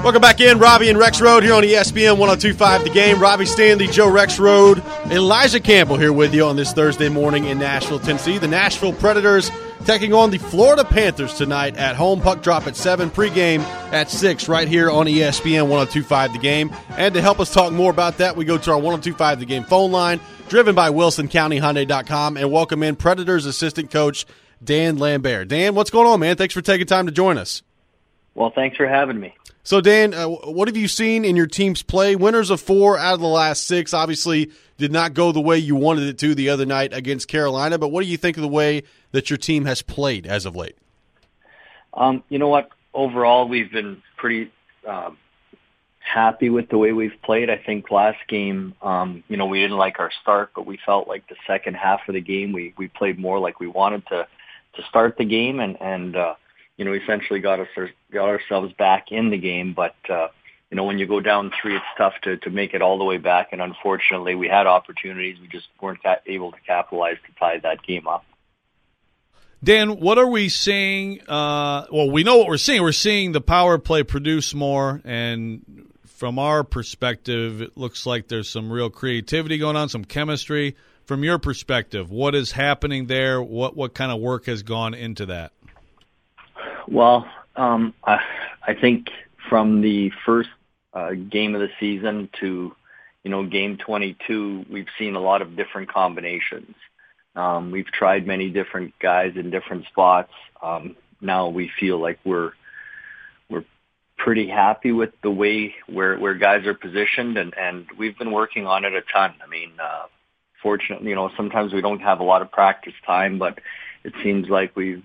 Welcome back in, Robbie and Rex Road here on ESPN 102.5 The Game. Robbie Stanley, Joe Rex Road, Elijah Campbell here with you on this Thursday morning in Nashville, Tennessee. The Nashville Predators taking on the Florida Panthers tonight at home. Puck drop at 7, pregame at 6 right here on ESPN 102.5 The Game. And to help us talk more about that, we go to our 102.5 The Game phone line, driven by WilsonCountyHyundai.com, and welcome in Predators assistant coach Dan Lambert. Dan, what's going on, man? Thanks for taking time to join us. Well, thanks for having me. So, Dan, what have you seen in your team's play? Winners of 4 out of the last 6. Obviously, did not go the way you wanted it to the other night against Carolina. But what do you think of the way that your team has played as of late? You know what? Overall, we've been pretty happy with the way we've played. I think last game, we didn't like our start, but we felt like the second half of the game, we played more like we wanted to start the game, and essentially got ourselves back in the game. But, when you go down 3, it's tough to make it all the way back. And unfortunately, we had opportunities. We just weren't able to capitalize to tie that game up. Dan, what are we seeing? We know what we're seeing. We're seeing the power play produce more. And from our perspective, it looks like there's some real creativity going on, some chemistry. From your perspective, what is happening there? What kind of work has gone into that? Well, I think from the first game of the season to, game 22, we've seen a lot of different combinations. We've tried many different guys in different spots. Now we feel like we're pretty happy with the way where guys are positioned, and we've been working on it a ton. I mean, fortunately, sometimes we don't have a lot of practice time, but it seems like we've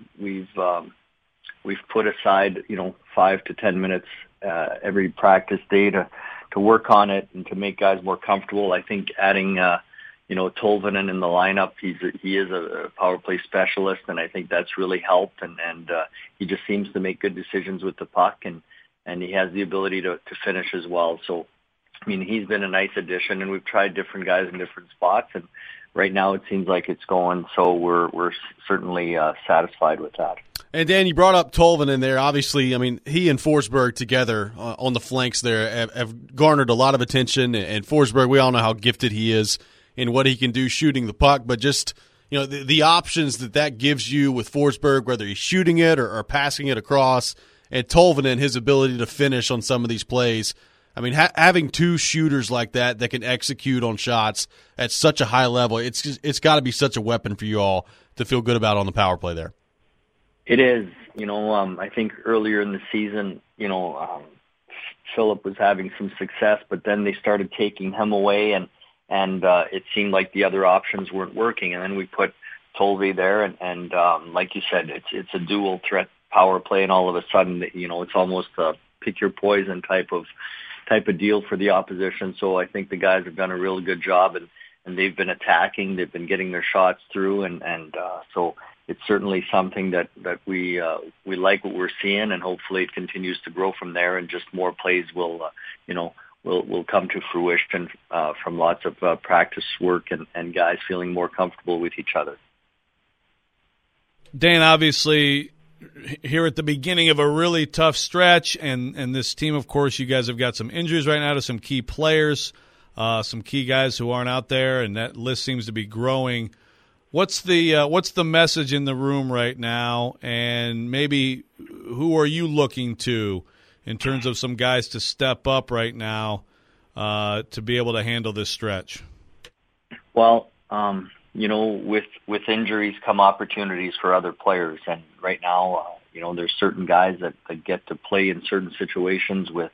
put aside, 5 to 10 minutes every practice day to work on it and to make guys more comfortable. I think adding, Tolvanen in the lineup, he is a power play specialist, and I think that's really helped. And he just seems to make good decisions with the puck, and he has the ability to finish as well. So, I mean, he's been a nice addition, and we've tried different guys in different spots, and right now it seems like it's going. So we're certainly satisfied with that. And, Dan, you brought up Tolvanen there. Obviously, I mean, he and Forsberg together on the flanks there have garnered a lot of attention. And Forsberg, we all know how gifted he is in what he can do shooting the puck. But just, the options that gives you with Forsberg, whether he's shooting it or passing it across, and Tolvanen, his ability to finish on some of these plays. I mean, having 2 shooters like that can execute on shots at such a high level, it's got to be such a weapon for you all to feel good about on the power play there. It is. I think earlier in the season, Philip was having some success, but then they started taking him away, and it seemed like the other options weren't working. And then we put Tolve there, and like you said, it's a dual threat power play, and all of a sudden, it's almost a pick your poison type of deal for the opposition. So I think the guys have done a really good job, and they've been attacking, they've been getting their shots through, and so it's certainly something that we like what we're seeing, and hopefully it continues to grow from there, and just more plays will come to fruition from lots of practice work and guys feeling more comfortable with each other. Dan, obviously, here at the beginning of a really tough stretch, and this team, of course, you guys have got some injuries right now to some key players, some key guys who aren't out there, and that list seems to be growing. What's the message in the room right now, and maybe who are you looking to in terms of some guys to step up right now to be able to handle this stretch? Well, with injuries come opportunities for other players, and right now, there's certain guys that get to play in certain situations with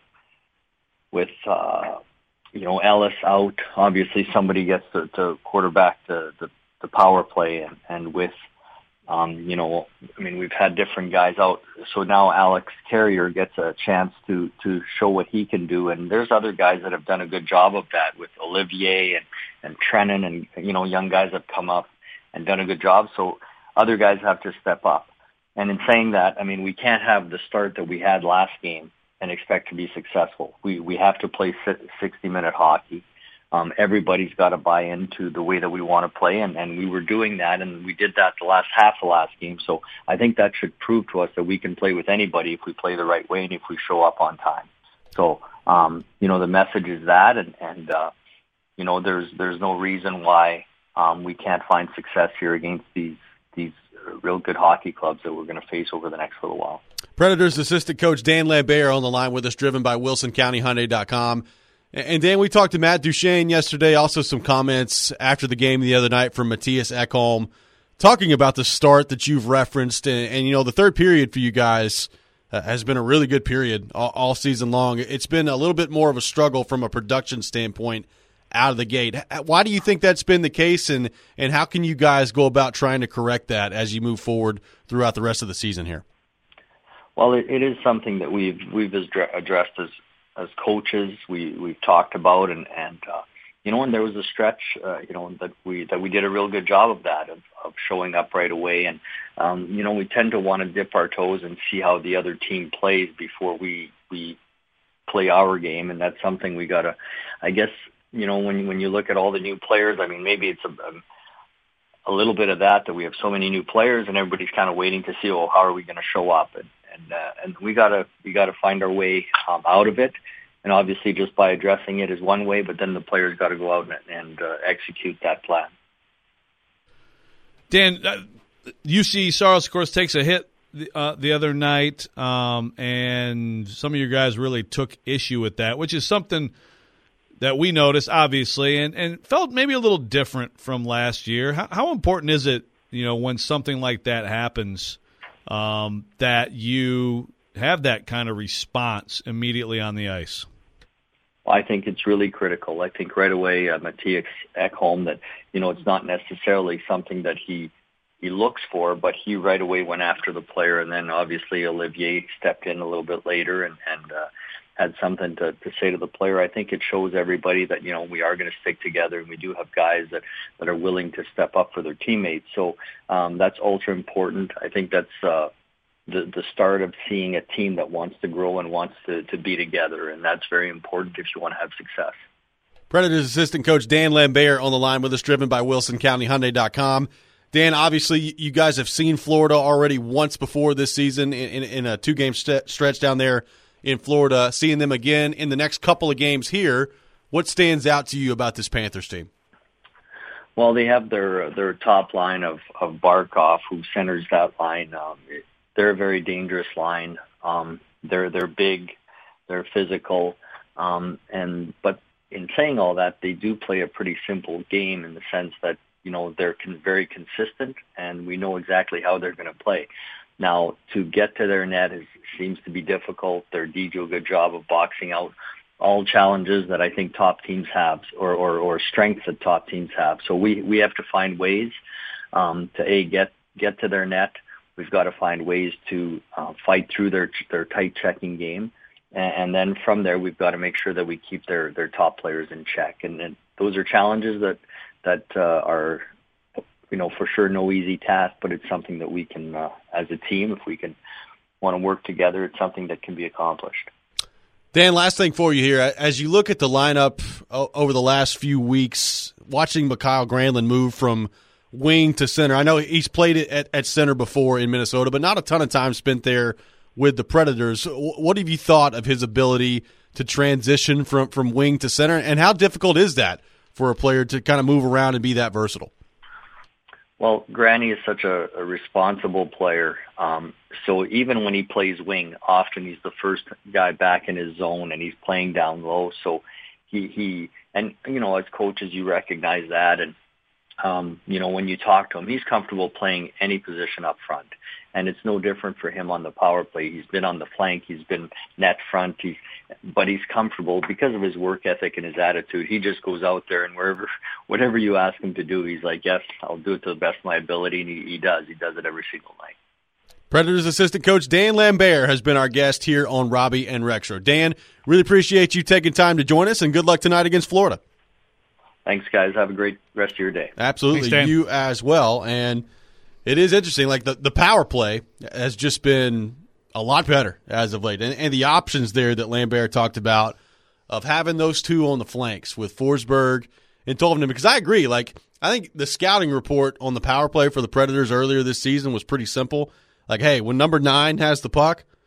Ellis out. Obviously, somebody gets to quarterback the power play, and with we've had different guys out, so now Alex Carrier gets a chance to show what he can do, and there's other guys that have done a good job of that with Olivier and Trennan, and young guys have come up and done a good job, so other guys have to step up. And in saying that, we can't have the start that we had last game and expect to be successful. We have to play 60-minute hockey. Everybody's got to buy into the way that we want to play, and we were doing that, and we did that the last half of last game. So I think that should prove to us that we can play with anybody if we play the right way and if we show up on time. So, the message is that, and there's no reason why we can't find success here against these real good hockey clubs that we're going to face over the next little while. Predators assistant coach Dan Lambert on the line with us, driven by WilsonCountyHyundai.com. And Dan, we talked to Matt Duchene yesterday, also some comments after the game the other night from Mattias Ekholm, talking about the start that you've referenced. And the third period for you guys has been a really good period all season long. It's been a little bit more of a struggle from a production standpoint out of the gate. Why do you think that's been the case, and how can you guys go about trying to correct that as you move forward throughout the rest of the season here? Well, it is something that we've addressed as coaches. We've talked about, and there was a stretch, that we did a real good job of that, of showing up right away. And, we tend to want to dip our toes and see how the other team plays before we play our game. And that's something we got to, I guess, when you look at all the new players, I mean, maybe it's a little bit of that we have so many new players and everybody's kind of waiting to see, how are we going to show up? And we gotta find our way out of it. And obviously, just by addressing it is one way, but then the players got to go out and execute that plan. Dan, UC Saros, of course, takes a hit the other night, and some of you guys really took issue with that, which is something that we noticed, obviously, and felt maybe a little different from last year. How important is it, when something like that happens, that you have that kind of response immediately on the ice? Well, I think it's really critical. I think right away, Mattias Ekholm, that, it's not necessarily something that he looks for, but he right away went after the player. And then obviously Olivier stepped in a little bit later and had something to say to the player. I think it shows everybody that, we are going to stick together, and we do have guys that are willing to step up for their teammates. So that's ultra important. I think that's the start of seeing a team that wants to grow and wants to be together, and that's very important if you want to have success. Predators assistant coach Dan Lambert on the line with us, driven by WilsonCountyHyundai.com. Dan, obviously you guys have seen Florida already once before this season in a two-game stretch down there in Florida. Seeing them again in the next couple of games here, what stands out to you about this Panthers team? Well, they have their top line of Barkov, who centers that line. They're a very dangerous line. They're big, they're physical, but in saying all that, they do play a pretty simple game in the sense that they're very consistent, and we know exactly how they're going to play. Now, to get to their net seems to be difficult. Their D do a good job of boxing out all challenges that I think top teams have, or strengths that top teams have. So we have to find ways to get to their net. We've got to find ways to fight through their tight checking game, and then from there we've got to make sure that we keep their top players in check. And those are challenges that are, for sure no easy task, but it's something that we can, as a team, if we can want to work together, it's something that can be accomplished. Dan, last thing for you here. As you look at the lineup over the last few weeks, watching Mikael Granlund move from wing to center, I know he's played it at center before in Minnesota, but not a ton of time spent there with the Predators. What have you thought of his ability to transition from wing to center, and how difficult is that for a player to kind of move around and be that versatile? Well, Granny is such a responsible player. So even when he plays wing, often he's the first guy back in his zone, and he's playing down low. So he as coaches, you recognize that. And, when you talk to him, he's comfortable playing any position up front. And it's no different for him on the power play. He's been on the flank. He's been net front. But he's comfortable because of his work ethic and his attitude. He just goes out there, and whatever you ask him to do, he's like, yes, I'll do it to the best of my ability, and he does. He does it every single night. Predators assistant coach Dan Lambert has been our guest here on Robbie and Rexro. Dan, really appreciate you taking time to join us, and good luck tonight against Florida. Thanks, guys. Have a great rest of your day. Absolutely. Thanks, you as well. And it is interesting. Like the power play has just been a lot better as of late. And the options there that Lambert talked about of having those two on the flanks with Forsberg and Tolvanen, because I agree. I think the scouting report on the power play for the Predators earlier this season was pretty simple. Hey, when number 9 has the puck,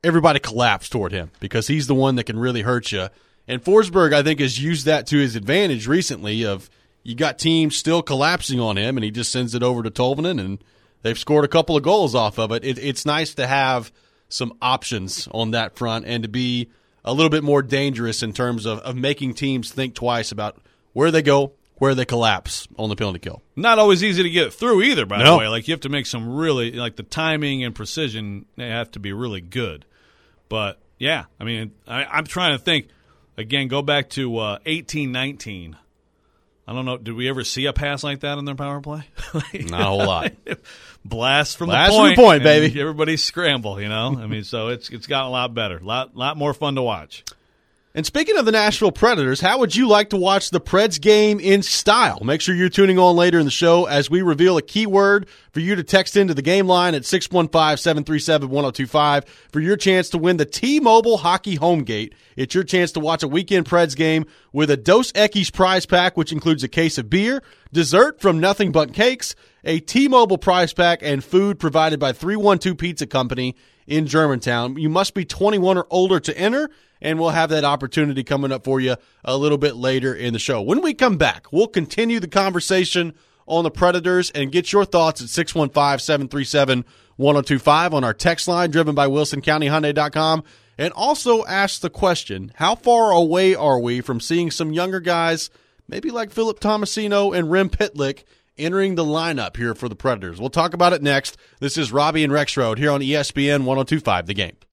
everybody collapse toward him because he's the one that can really hurt you. And Forsberg, I think, has used that to his advantage recently of you got teams still collapsing on him, and he just sends it over to Tolvanen, and they've scored a couple of goals off of it. It's nice to have some options on that front and to be a little bit more dangerous in terms of making teams think twice about where they go, where they collapse on the penalty kill. Not always easy to get through either, by the way. Like, you have to make some really, like, the timing and precision, they have to be really good. But, yeah, I mean, I'm trying to think. Again, go back to 18-19. I don't know. Did we ever see a pass like that in their power play? Not a whole lot. Blast from Blast the point. from the point, baby. Everybody scramble, you know? I mean, so it's gotten a lot better. Lot more fun to watch. And speaking of the Nashville Predators, how would you like to watch the Preds game in style? Make sure you're tuning on later in the show as we reveal a keyword for you to text into the game line at 615-737-1025 for your chance to win the T-Mobile Hockey Homegate. It's your chance to watch a weekend Preds game with a Dos Equis prize pack, which includes a case of beer, dessert from Nothing But Cakes, a T-Mobile prize pack, and food provided by 312 Pizza Company in Germantown. You must be 21 or older to enter, and we'll have that opportunity coming up for you a little bit later in the show. When we come back, we'll continue the conversation on the Predators and get your thoughts at 615-737-1025 on our text line driven by WilsonCountyHyundai.com, and also ask the question, how far away are we from seeing some younger guys, maybe like Philip Tomasino and Rem Pitlick, entering the lineup here for the Predators? We'll talk about it next. This is Robbie and Rexroad here on ESPN 102.5 The Game.